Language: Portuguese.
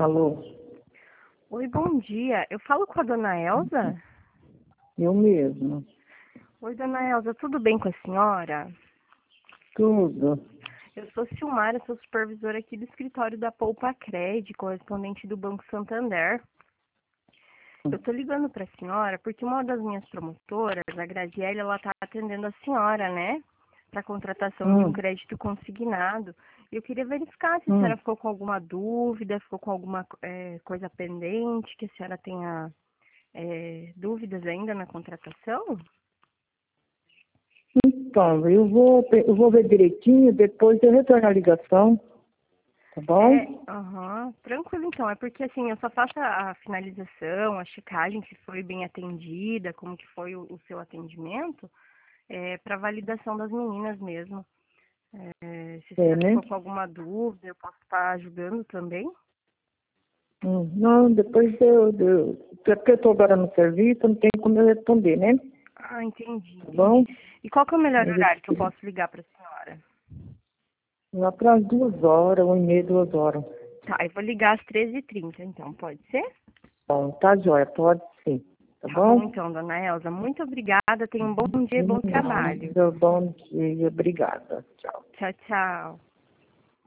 Alô, Oi, bom dia. Eu falo com a dona Elza? eu mesmo. Oi, dona Elza, tudo bem com a senhora? Tudo. Eu sou Silmara, sou supervisora aqui do escritório da Poupa Cred, correspondente do Banco Santander. Eu tô ligando para a senhora porque uma das minhas promotoras, a Graziele, ela tá atendendo a senhora, né? Para contratação de um Hum, crédito consignado. E eu queria verificar se a hum. senhora ficou com alguma dúvida, ficou com alguma coisa pendente, que a senhora tenha dúvidas ainda na contratação? Então, eu vou ver direitinho, depois eu retorno a ligação, tá bom? Tranquilo então. É porque assim, eu só faço a finalização, a checagem se foi bem atendida, como que foi o seu atendimento, para validação das meninas mesmo. Se a É, senhora né? ficou com alguma dúvida, eu posso estar ajudando também? Não, depois porque eu estou agora no serviço, não tem como eu responder, né? Ah, entendi, Tá bom? entendi. E qual que é o melhor Mas horário que eu posso ligar para a senhora? lá para as 2 horas, 1h30, 2 horas. Tá, eu vou ligar às 13h30, então, pode ser? Bom, tá joia, pode ser, tá Tá bom bom? então, dona Elza. Muito obrigada, tenha um bom dia e bom trabalho. Bom dia, obrigada. Tchau. Tchau, tchau.